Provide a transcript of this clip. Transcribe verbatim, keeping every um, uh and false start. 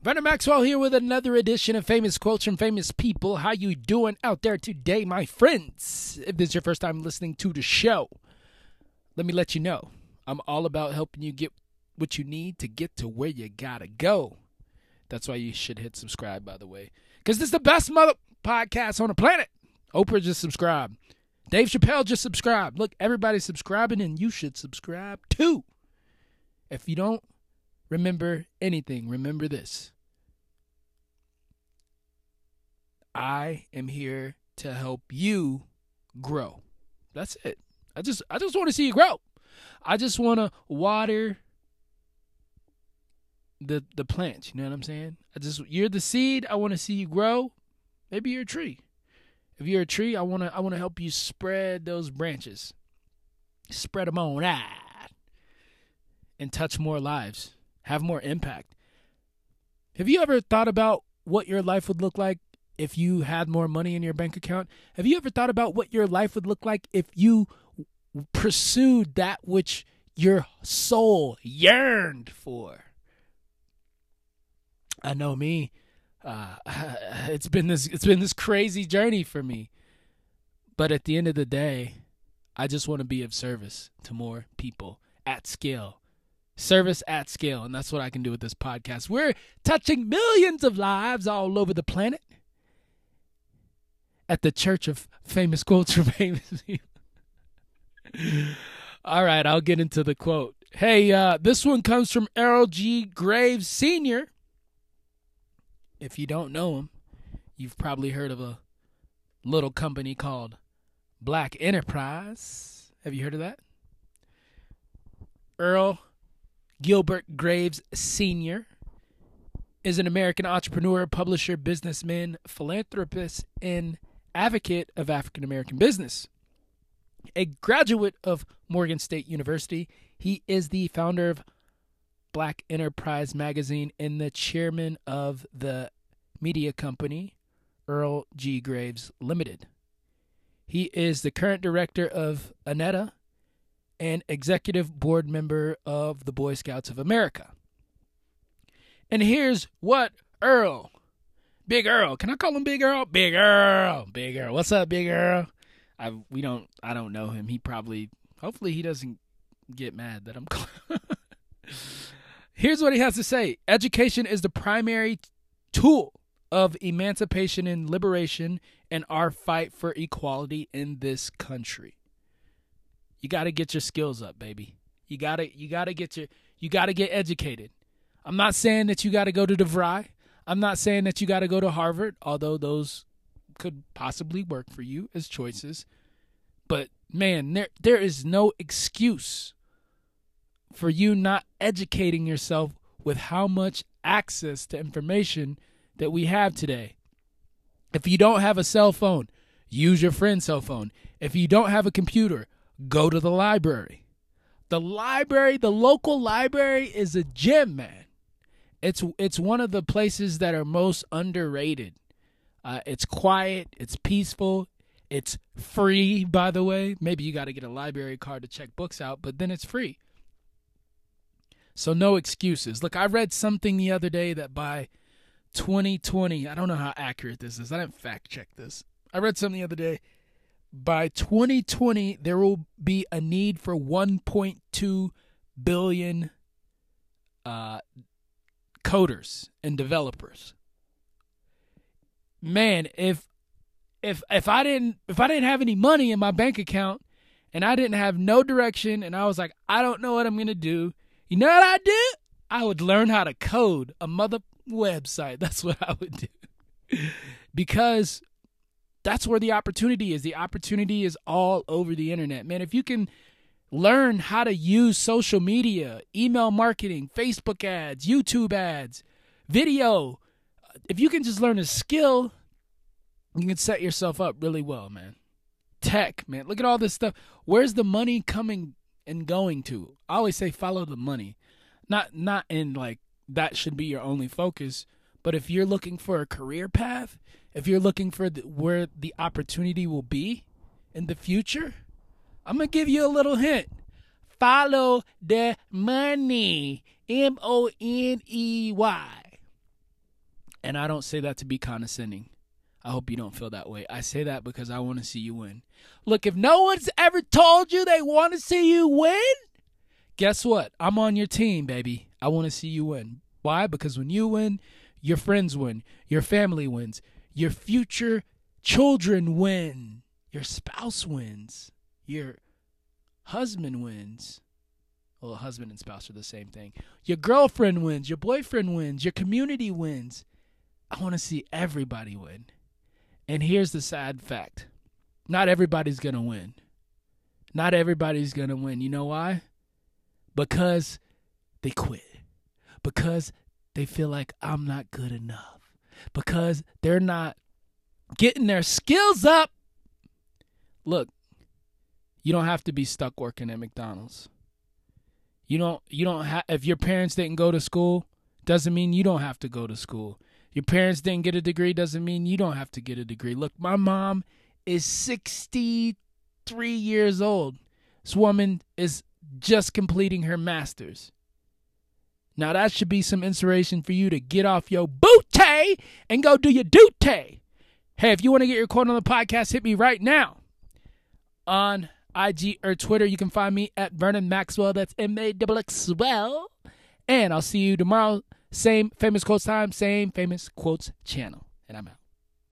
Vernon Maxwell here with another edition of Famous Quotes from Famous People. How you doing out there today, my friends? If this is your first time listening to the show, let me let you know, I'm all about helping you get what you need to get to where you gotta go. That's why you should hit subscribe, by the way, because this is the best mother podcast on the planet. Oprah just subscribed. Dave Chappelle just subscribed. Look, everybody's subscribing, and you should subscribe too. If you don't remember anything, remember this. I am here to help you grow. That's it. I just I just want to see you grow. I just want to water the the plants, you know what I'm saying? I just you're the seed, I want to see you grow. Maybe you're a tree. If you're a tree, I want to I want to help you spread those branches. Spread them on out and touch more lives. Have more impact. Have you ever thought about what your life would look like if you had more money in your bank account? Have you ever thought about what your life would look like if you pursued that which your soul yearned for? I know me. Uh, it's been this it's been this crazy journey for me. But at the end of the day, I just want to be of service to more people at scale. Service at scale, and that's what I can do with this podcast. We're touching millions of lives all over the planet at the Church of Famous Quotes from Famous People. All right, I'll get into the quote. Hey, uh, this one comes from Earl G. Graves Senior If you don't know him, you've probably heard of a little company called Black Enterprise. Have you heard of that? Earl Gilbert Graves Senior is an American entrepreneur, publisher, businessman, philanthropist, and advocate of African American business. A graduate of Morgan State University, he is the founder of Black Enterprise magazine and the chairman of the media company Earl G. Graves Limited. He is the current director of Aneta and executive board member of the Boy Scouts of America. And here's what Earl, Big Earl, can I call him Big Earl? Big Earl, Big Earl. What's up, Big Earl? I we don't I don't know him. He probably, hopefully he doesn't get mad that I'm calling. Here's what he has to say. Education is the primary tool of emancipation and liberation in our fight for equality in this country. You got to get your skills up, baby. You got to you got to get your you got to get educated. I'm not saying that you got to go to DeVry. I'm not saying that you got to go to Harvard, although those could possibly work for you as choices. But man, there there is no excuse for you not educating yourself with how much access to information that we have today. If you don't have a cell phone, use your friend's cell phone. If you don't have a computer, go to the library. The library, the local library is a gem, man. It's it's one of the places that are most underrated. Uh, it's quiet. It's peaceful. It's free, by the way. Maybe you got to get a library card to check books out, but then it's free. So no excuses. Look, I read something the other day that by twenty twenty, I don't know how accurate this is. I didn't fact check this. I read something the other day. By twenty twenty, there will be a need for one point two billion uh, coders and developers. Man, if if if I didn't if I didn't have any money in my bank account and I didn't have no direction and I was like, I don't know what I'm gonna do, you know what I did? I would learn how to code a mother website. That's what I would do. Because that's where the opportunity is. The opportunity is all over the internet. Man, if you can learn how to use social media, email marketing, Facebook ads, YouTube ads, video, if you can just learn a skill, you can set yourself up really well, man. Tech, man. Look at all this stuff. Where's the money coming and going to? I always say follow the money. Not not in like that should be your only focus, but if you're looking for a career path, if you're looking for the, where the opportunity will be in the future, I'm going to give you a little hint. Follow the money. M O N E Y. And I don't say that to be condescending. I hope you don't feel that way. I say that because I want to see you win. Look, if no one's ever told you they want to see you win, guess what? I'm on your team, baby. I want to see you win. Why? Because when you win, your friends win. Your family wins. Your future children win. Your spouse wins. Your husband wins. Well, husband and spouse are the same thing. Your girlfriend wins. Your boyfriend wins. Your community wins. I want to see everybody win. And here's the sad fact. Not everybody's going to win. Not everybody's going to win. You know why? Because they quit. Because they feel like I'm not good enough. Because they're not getting their skills up. Look, you don't have to be stuck working at McDonald's. You don't you don't have if your parents didn't go to school, doesn't mean you don't have to go to school. Your parents didn't get a degree doesn't mean you don't have to get a degree. Look, my mom is sixty-three years old. This woman is just completing her master's. Now that should be some inspiration for you to get off your booty and go do your duty. Hey, if you want to get your quote on the podcast, hit me right now on I G or Twitter. You can find me at Vernon Maxwell. That's M A X X well. And I'll see you tomorrow. Same famous quotes time, same famous quotes channel. And I'm out.